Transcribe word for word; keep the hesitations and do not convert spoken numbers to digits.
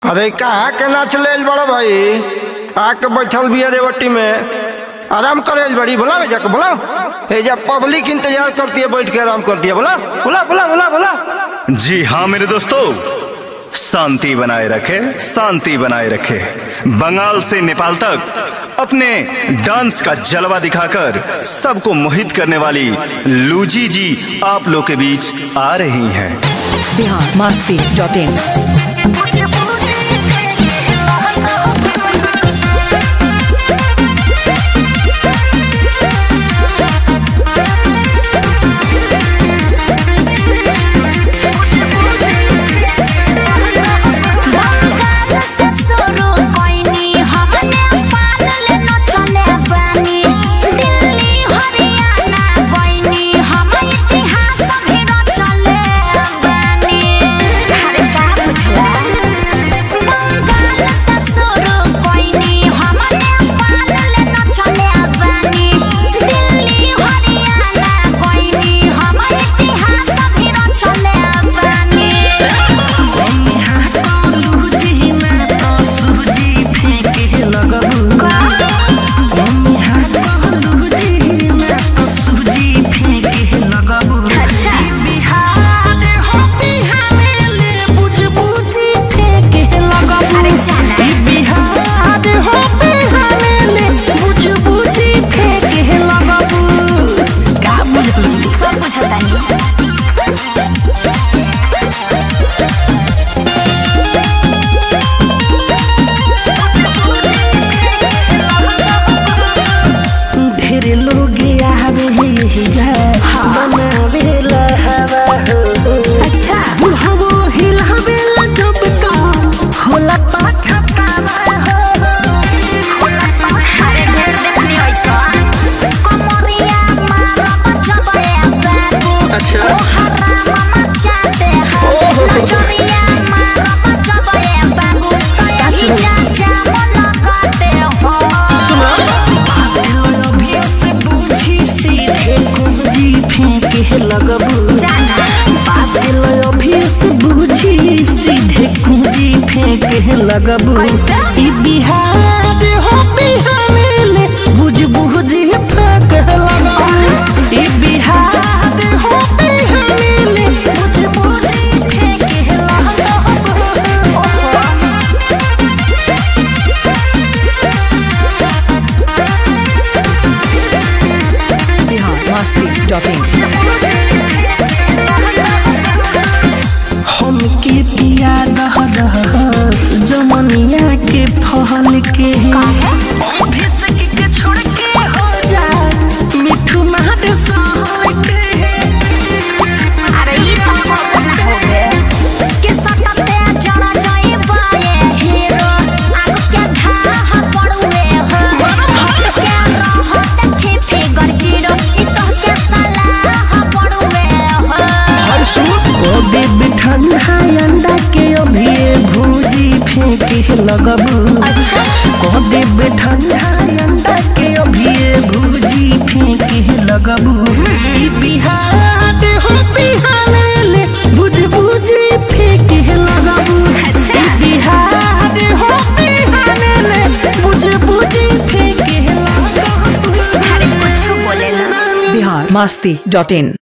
अरे कहाँ के नाच ले बड़ा भाई आके बैठल भी रेवटी में आराम करे बड़ी बोला जाके बोला जब पब्लिक इंतजार करती है बैठ के आराम करती है बोला बोला बोला बोला बोला। जी हाँ मेरे दोस्तों, शांति बनाए रखे, शांति बनाए रखे। बंगाल से नेपाल तक अपने डांस का जलवा दिखाकर सबको मोहित करने वाली लूजी जी आप लोग के बीच आ रही हैं। Bihar Masti dot in. लगबू ई बिहार हो बिहार ले बुझ बुझ फेंक लगबू ई बिहार हो बिहार ले बुझ बुझ फेंक लगबू। Bihar Masti dot in. हम के पिया दह दहस जमनिया के फहल के भिसक के छोड़ के हो जा मिठू मार सहल के। अरे ई तो ना होवे के सटते जड़ा जाए बाए हीरो आग के धाह पड़ुए हो के रहत थे फिगर जीरो ई तो के सलाह पड़ुए हो। हर सूट को दे ठंडा अंडा के अभी भूजी फेंके लगबू। अच्छा को दे ठंडा अंडा के अभी भूजी फेंके लगबू ई बिहार हो बिहार ले बुझ बुझ फेंके लगबू। अच्छा ई बिहार हो बिहार ले बुझ बुझ फेंके लगबू। अरे कुछ बोले ना। बिहार मस्ती डॉट इन।